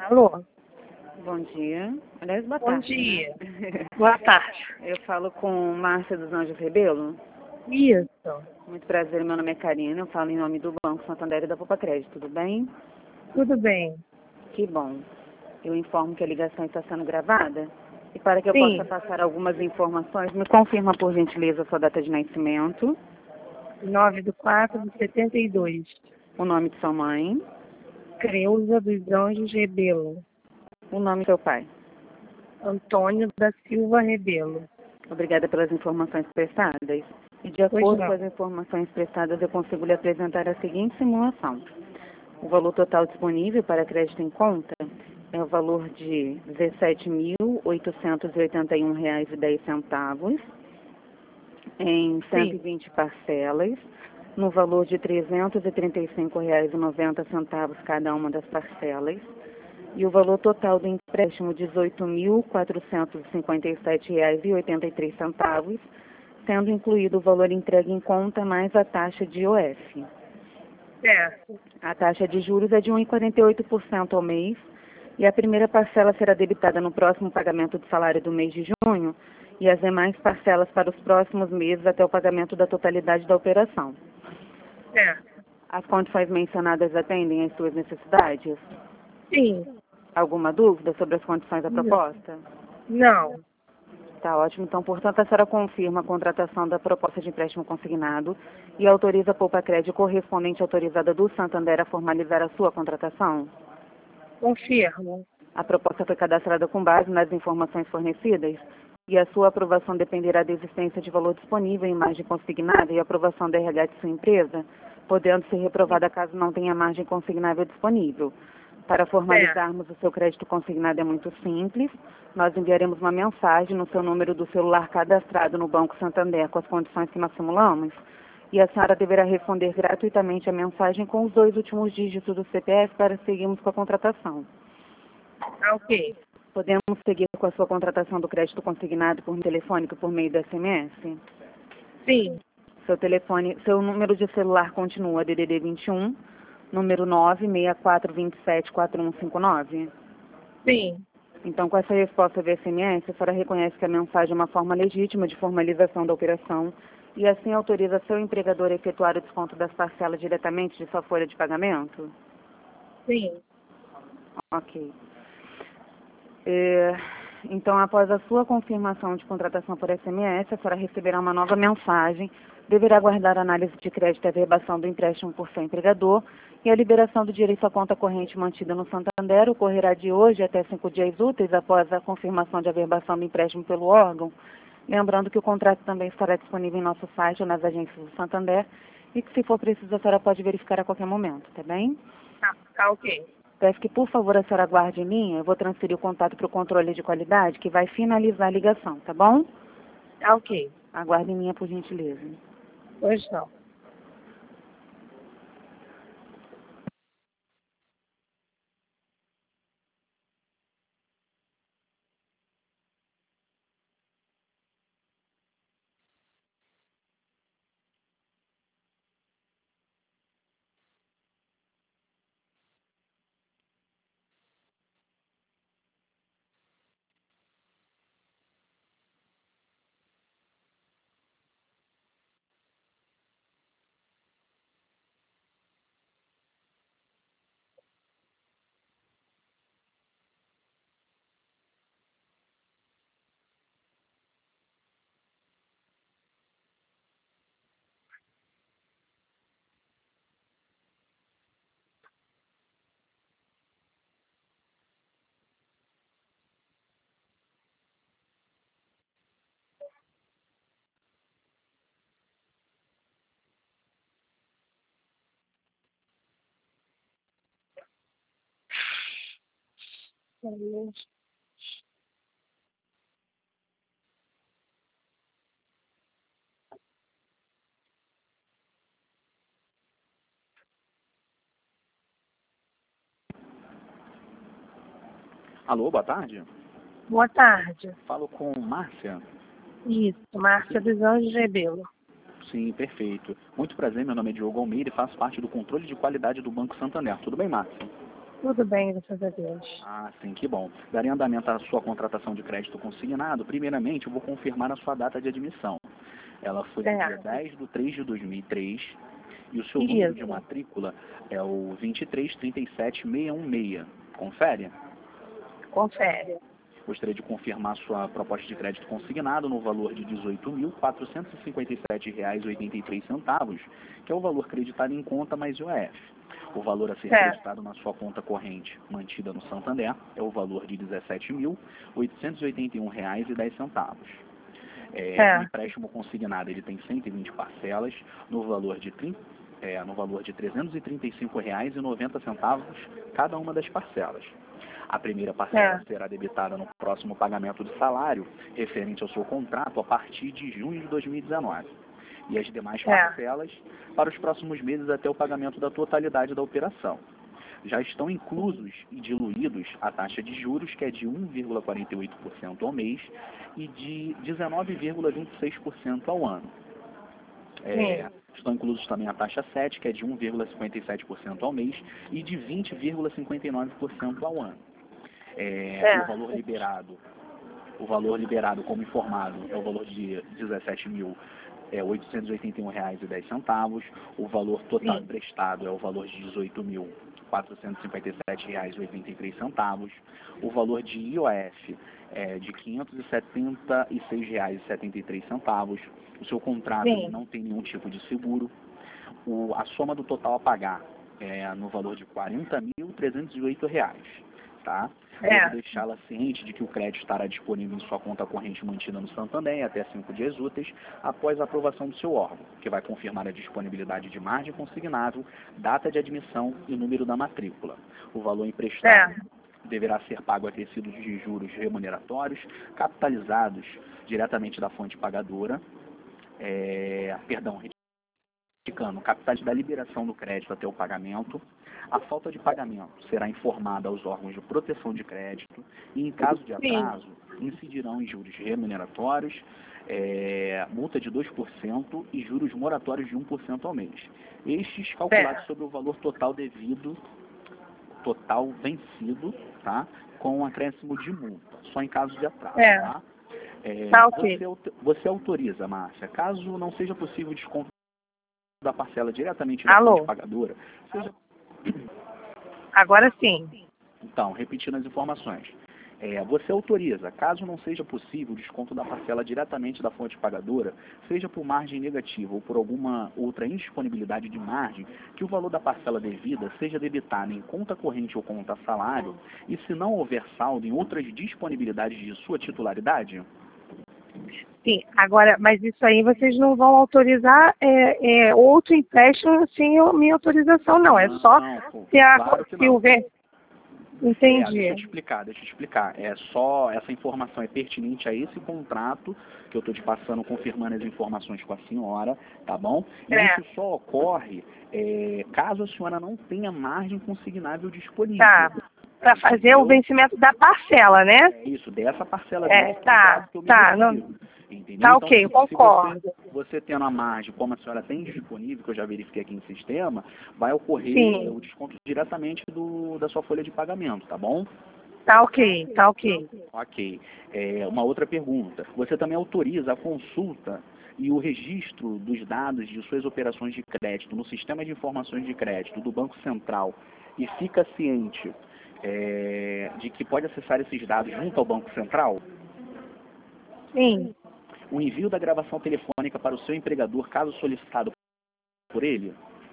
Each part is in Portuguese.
Alô? Bom dia. Aliás, boa Bom tarde. dia. Né? Boa tarde. Eu falo com Márcia dos Anjos Rebelo. Isso. Muito prazer, meu nome é Karina. Eu falo em nome do Banco Santander e da Poupa Crédito, tudo bem? Tudo bem. Que bom. Eu informo que a ligação está sendo gravada. E para que eu Sim. possa passar algumas informações, me confirma, por gentileza, a sua data de nascimento, 9/4/72. o nome de sua mãe, Creuza dos Anjos Rebelo. o nome do seu pai. Antônio da Silva Rebelo. Obrigada pelas informações prestadas. E de Pois acordo não. com as informações prestadas, eu consigo lhe apresentar a seguinte simulação. O valor total disponível para crédito em conta é o valor de R$ 17.881,10 em Sim. 120 parcelas, no valor de R$ 335,90 cada uma das parcelas, e o valor total do empréstimo R$ 18.457,83, sendo incluído o valor entregue em conta mais a taxa de IOF. Certo. A taxa de juros é de 1,48% ao mês e a primeira parcela será debitada no próximo pagamento do salário do mês de junho e as demais parcelas para os próximos meses até o pagamento da totalidade da operação. Certo. As condições mencionadas atendem às suas necessidades? Sim. Alguma dúvida sobre as condições da proposta? Não. Tá ótimo. Então, portanto, a senhora confirma a contratação da proposta de empréstimo consignado e autoriza a Poupa Crédito correspondente autorizada do Santander a formalizar a sua contratação? Confirmo. A proposta foi cadastrada com base nas informações fornecidas e a sua aprovação dependerá da existência de valor disponível em margem consignada e aprovação da RH de sua empresa, podendo ser reprovada caso não tenha margem consignável disponível. Para formalizarmos o seu crédito consignado é muito simples. Nós enviaremos uma mensagem no seu número do celular cadastrado no Banco Santander com as condições que nós simulamos e a senhora deverá responder gratuitamente a mensagem com os 2 últimos dígitos do CPF para seguirmos com a contratação. Ok. Podemos seguir com a sua contratação do crédito consignado por telefônico por meio do SMS? Sim. Seu número de celular continua DDD 21, número 964274159. Sim. Então, com essa resposta via SMS, a senhora reconhece que a mensagem é uma forma legítima de formalização da operação e assim autoriza seu empregador a efetuar o desconto das parcelas diretamente de sua folha de pagamento? Sim. Ok. Então, após a sua confirmação de contratação por SMS, a senhora receberá uma nova mensagem, deverá aguardar a análise de crédito e averbação do empréstimo por seu empregador e a liberação do direito à conta corrente mantida no Santander ocorrerá de hoje até 5 dias úteis após a confirmação de averbação do empréstimo pelo órgão. Lembrando que o contrato também estará disponível em nosso site ou nas agências do Santander e que, se for preciso, a senhora pode verificar a qualquer momento, tá bem? Tá ok. Peço que, por favor, a senhora aguarde em linha. Eu vou transferir o contato para o controle de qualidade, que vai finalizar a ligação, tá bom? Tá ok. Aguarde em linha, por gentileza. Pois não. Alô, boa tarde. Boa tarde. Falo com Márcia. Isso. Márcia dos Anjos Rebelo. Sim, perfeito. Muito prazer, meu nome é Diogo Almeida e faço parte do controle de qualidade do Banco Santander. Tudo bem, Márcia? Tudo bem, graças a Deus. Ah, sim, que bom. Daria andamento à sua contratação de crédito consignado. Primeiramente, eu vou confirmar a sua data de admissão. Ela foi no dia Certo. 10 de 3 de 2003 e o seu número de Isso. matrícula é o 2337616. Confere? Confere. Gostaria de confirmar sua proposta de crédito consignado no valor de R$ 18.457,83, que é o valor creditado em conta mais IOF. O valor a ser Certo. creditado na sua conta corrente mantida no Santander é o valor de R$ 17.881,10. O empréstimo consignado ele tem 120 parcelas no valor de R$ 335,90 cada uma das parcelas. A primeira parcela será debitada no próximo pagamento de salário referente ao seu contrato a partir de junho de 2019. E as demais parcelas para os próximos meses até o pagamento da totalidade da operação. Já estão inclusos e diluídos a taxa de juros, que é de 1,48% ao mês e de 19,26% ao ano. Estão inclusos também a taxa 7, que é de 1,57% ao mês e de 20,59% ao ano. O valor liberado como informado é o valor de R$ 17.881,10. O valor total emprestado é o valor de R$ 18.457,83. O valor de IOF é de R$ 576,73. O seu contrato não tem nenhum tipo de seguro. A soma do total a pagar é no valor de R$ 40.308. Tá? Devo deixá-la ciente de que o crédito estará disponível em sua conta corrente mantida no Santander até 5 dias úteis após a aprovação do seu órgão, que vai confirmar a disponibilidade de margem consignável, data de admissão e número da matrícula. O valor emprestado deverá ser pago acrescido de juros remuneratórios, capitalizados diretamente da fonte pagadora, capitais da liberação do crédito até o pagamento. A falta de pagamento será informada aos órgãos de proteção de crédito e, em caso de atraso, incidirão em juros remuneratórios, multa de 2% e juros moratórios de 1% ao mês. Estes calculados sobre o valor total vencido, tá? Com acréscimo de multa, só em caso de atraso, tá? Você autoriza, Márcia, caso não seja possível o desconto da parcela diretamente da fonte pagadora, Agora sim. Então, repetindo as informações. Você autoriza, caso não seja possível o desconto da parcela diretamente da fonte pagadora, seja por margem negativa ou por alguma outra indisponibilidade de margem, que o valor da parcela devida seja debitado em conta corrente ou conta salário, e se não houver saldo em outras disponibilidades de sua titularidade? Sim, agora, mas isso aí vocês não vão autorizar outro empréstimo sem minha autorização, não. É só se o Entendi. Deixa eu te explicar. É só, essa informação é pertinente a esse contrato que eu estou te passando, confirmando as informações com a senhora, tá bom? E isso só ocorre caso a senhora não tenha margem consignável disponível. Tá. Para fazer o vencimento da parcela, né? Isso, dessa parcela. Entendeu? Tá, ok, eu concordo. Se você tendo a margem, como a senhora tem disponível, que eu já verifiquei aqui no sistema, vai ocorrer o desconto diretamente da sua folha de pagamento, tá bom? Tá ok. Ok. Uma outra pergunta. Você também autoriza a consulta e o registro dos dados de suas operações de crédito no sistema de informações de crédito do Banco Central e fica ciente de que pode acessar esses dados junto ao Banco Central? Sim. O envio da gravação telefônica para o seu empregador, caso solicitado por ele?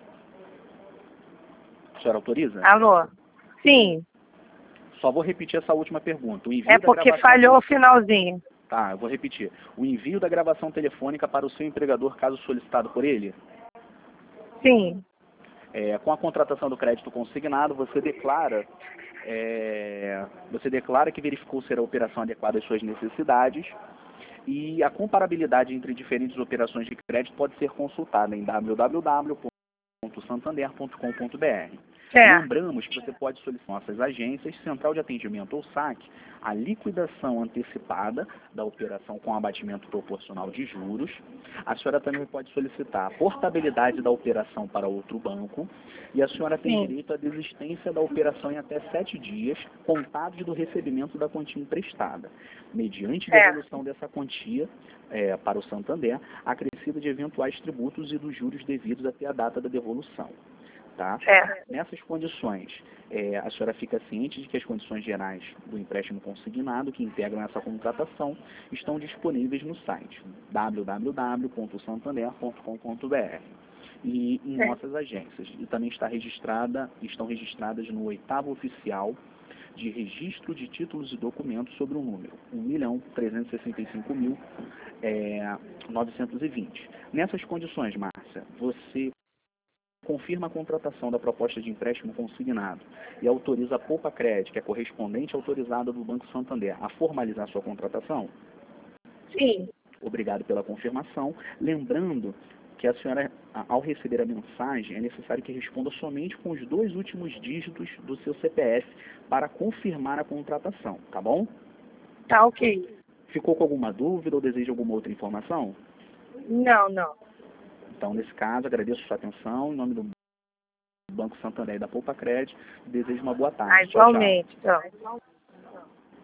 A senhora autoriza? Alô? Sim. Só vou repetir essa última pergunta. Porque falhou o finalzinho. Tá, eu vou repetir. O envio da gravação telefônica para o seu empregador, caso solicitado por ele? Sim. Com a contratação do crédito consignado, você declara que verificou ser a operação adequada às suas necessidades, e a comparabilidade entre diferentes operações de crédito pode ser consultada em www.santander.com.br. Lembramos que você pode solicitar nossas agências, Central de Atendimento ou SAC, a liquidação antecipada da operação com abatimento proporcional de juros. A senhora também pode solicitar a portabilidade da operação para outro banco e a senhora tem direito à desistência da operação em até 7 dias, contados do recebimento da quantia emprestada, mediante devolução dessa quantia para o Santander, acrescida de eventuais tributos e dos juros devidos até a data da devolução. Tá? Nessas condições, a senhora fica ciente de que as condições gerais do empréstimo consignado que integram essa contratação estão disponíveis no site www.santander.com.br e em nossas agências. E também estão registradas no 8º oficial de registro de títulos e documentos sobre o número 1.365.920. Nessas condições, Márcia, você confirma a contratação da proposta de empréstimo consignado e autoriza a Poupa Cred, que é correspondente autorizada do Banco Santander, a formalizar sua contratação? Sim. Obrigado pela confirmação. Lembrando que a senhora, ao receber a mensagem, é necessário que responda somente com os 2 últimos dígitos do seu CPF para confirmar a contratação, tá bom? Tá ok. Ficou com alguma dúvida ou deseja alguma outra informação? Não, não. Então, nesse caso, agradeço sua atenção. Em nome do Banco Santander e da Poupa Cred, desejo uma boa tarde. Igualmente. Tchau.